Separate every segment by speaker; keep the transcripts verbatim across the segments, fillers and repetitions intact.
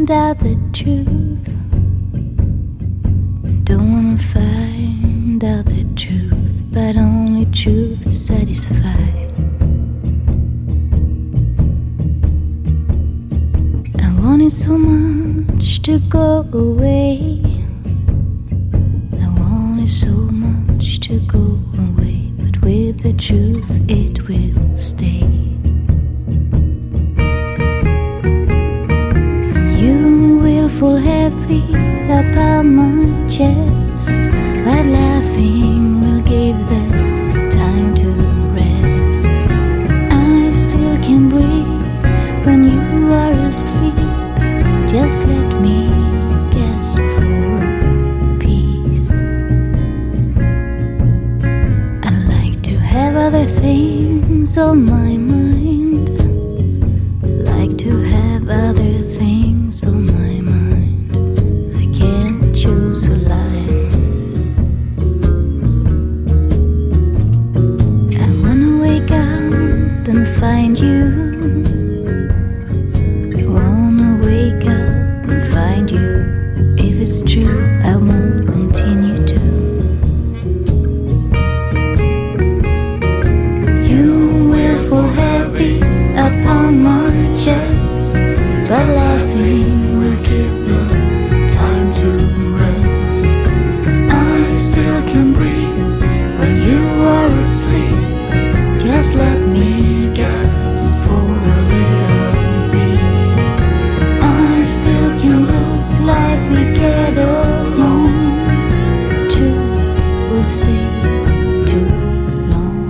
Speaker 1: find out the truth. I don't wanna find out the truth, but only truth is satisfied. I wanted so much to go away. I wanted so much to go away, but with the truth it will stay. Fall heavy upon my chest, but laughing will give the time to rest. I still can breathe when you are asleep. Just let me gasp for peace. I like to have other things on my mind. I like to have other things on my mind. Choose a line. I wanna wake up and find you. I wanna wake up and find you. If it's true, I won't continue to. You will fall heavy upon my chest, but laughing will give the time to rest. I still can breathe when you are asleep. Just let me gasp for a little peace. I still can look like we get along. Truth will stay too long.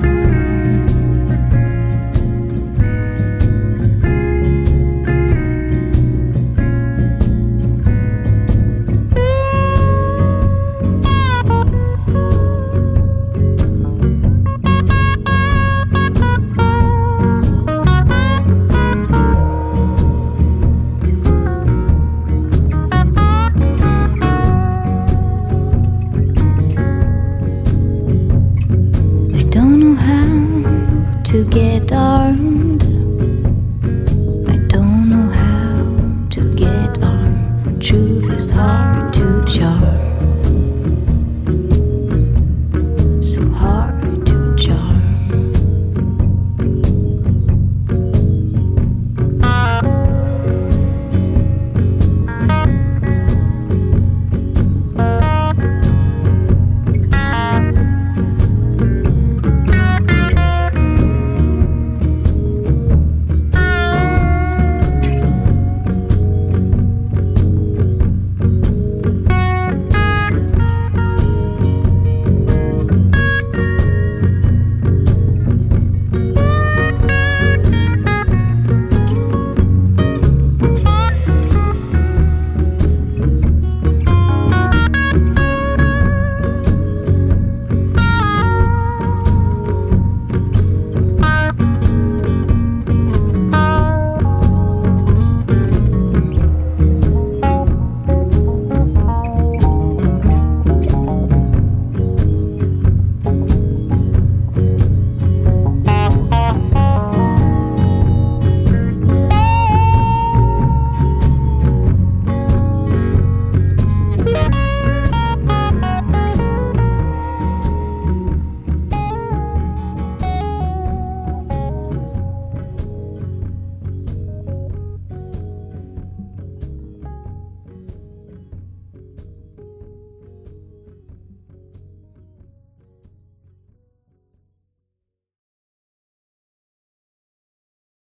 Speaker 1: To get armed, I don't know how to get armed. Truth is hard to charm.